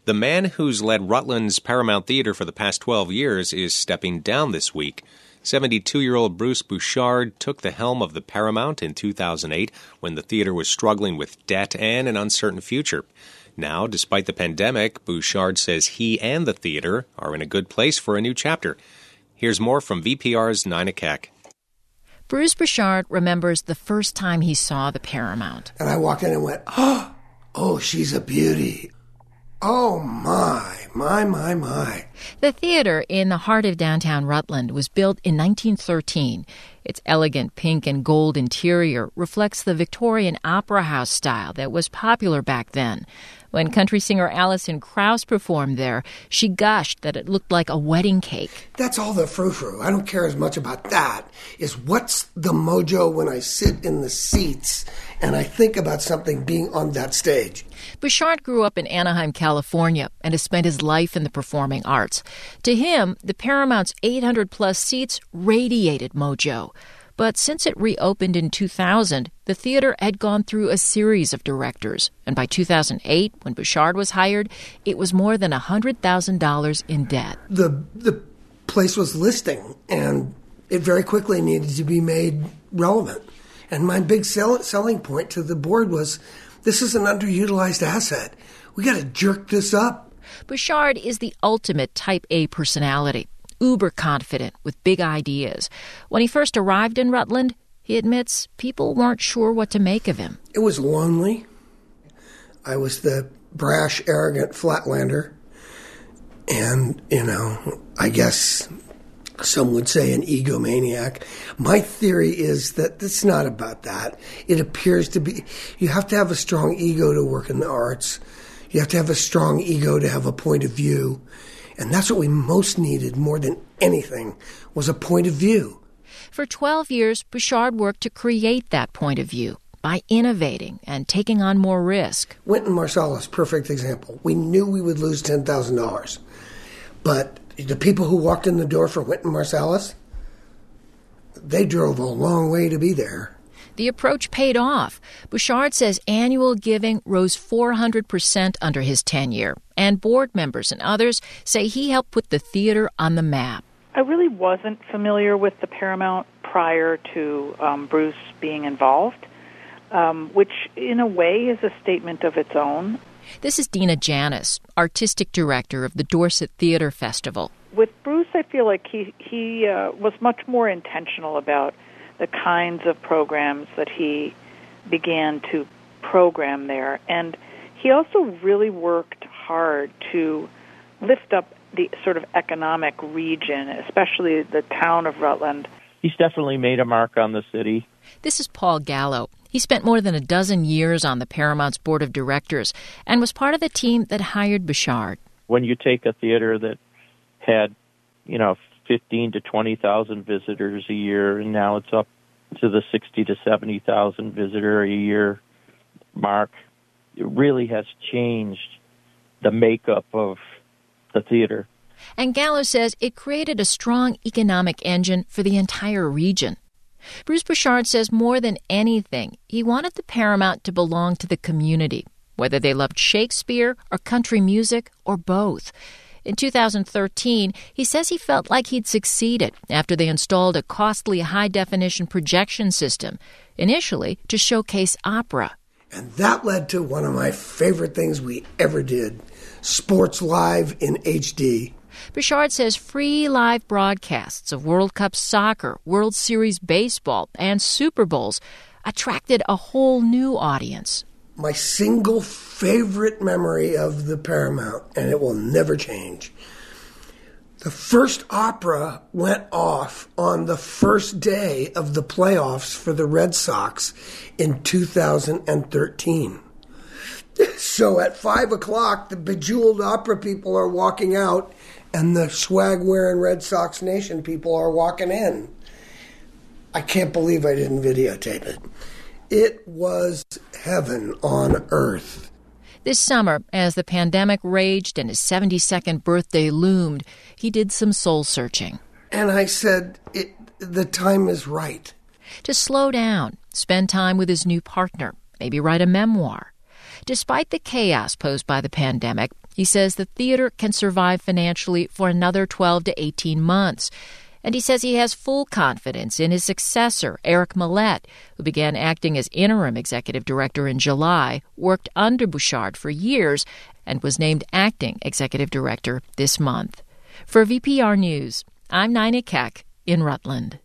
The man who's led Rutland's Paramount Theater for the past 12 years is stepping down this week. 72-year-old Bruce Bouchard took the helm of the Paramount in 2008 when the theater was struggling with debt and an uncertain future. Now, despite the pandemic, Bouchard says he and the theater are in a good place for a new chapter. Here's more from VPR's Nina Keck. Bruce Bouchard remembers the first time he saw the Paramount. And I walked in and went, oh, she's a beauty. Oh, my. The theater in the heart of downtown Rutland was built in 1913. Its elegant pink and gold interior reflects the Victorian opera house style that was popular back then. When country singer Alison Krauss performed there, she gushed that it looked like a wedding cake. That's all the frou-frou. I don't care as much about that. It's what's the mojo when I sit in the seats and I think about something being on that stage. Bouchard grew up in Anaheim, California, and has spent his life in the performing arts. To him, the Paramount's 800-plus seats radiated mojo. But since it reopened in 2000, the theater had gone through a series of directors. And by 2008, when Bouchard was hired, it was more than $100,000 in debt. The place was listing, and it very quickly needed to be made relevant. And my big selling point to the board was, this is an underutilized asset. We got to jerk this up. Bouchard is the ultimate Type A personality. Uber confident with big ideas. When he first arrived in Rutland, he admits people weren't sure what to make of him. It was lonely. I was the brash, arrogant flatlander. And, I guess some would say an egomaniac. My theory is that it's not about that. It appears to be, you have to have a strong ego to work in the arts. You have to have a strong ego to have a point of view. And that's what we most needed more than anything, was a point of view. For 12 years, Bouchard worked to create that point of view by innovating and taking on more risk. Wynton Marsalis, perfect example. We knew we would lose $10,000. But the people who walked in the door for Wynton Marsalis, they drove a long way to be there. The approach paid off. Bouchard says annual giving rose 400% under his tenure, and board members and others say he helped put the theater on the map. I really wasn't familiar with the Paramount prior to Bruce being involved, which in a way is a statement of its own. This is Dina Janis, artistic director of the Dorset Theater Festival. With Bruce, I feel like he was much more intentional about the kinds of programs that he began to program there. And he also really worked hard to lift up the sort of economic region, especially the town of Rutland. He's definitely made a mark on the city. This is Paul Gallo. He spent more than a dozen years on the Paramount's board of directors and was part of the team that hired Bouchard. When you take a theater that had, 15 to 20,000 visitors a year, and now it's up to the 60 to 70,000 visitor a year mark, it really has changed the makeup of the theater. And Gallo says it created a strong economic engine for the entire region. Bruce Bouchard says more than anything, he wanted the Paramount to belong to the community, whether they loved Shakespeare or country music or both. In 2013, he says he felt like he'd succeeded after they installed a costly high-definition projection system, initially to showcase opera. And that led to one of my favorite things we ever did, Sports Live in HD. Bouchard says free live broadcasts of World Cup soccer, World Series baseball, and Super Bowls attracted a whole new audience. My single favorite memory of the Paramount, and it will never change. The first opera went off on the first day of the playoffs for the Red Sox in 2013. So at 5 o'clock, the bejeweled opera people are walking out, and the swag-wearing Red Sox Nation people are walking in. I can't believe I didn't videotape it. It was heaven on earth. This summer, as the pandemic raged and his 72nd birthday loomed, he did some soul-searching. And I said, the time is right. To slow down, spend time with his new partner, maybe write a memoir. Despite the chaos posed by the pandemic, He says the theater can survive financially for another 12 to 18 months. And he says he has full confidence in his successor, Eric Millett, who began acting as interim executive director in July, worked under Bouchard for years, and was named acting executive director this month. For VPR News, I'm Nina Keck in Rutland.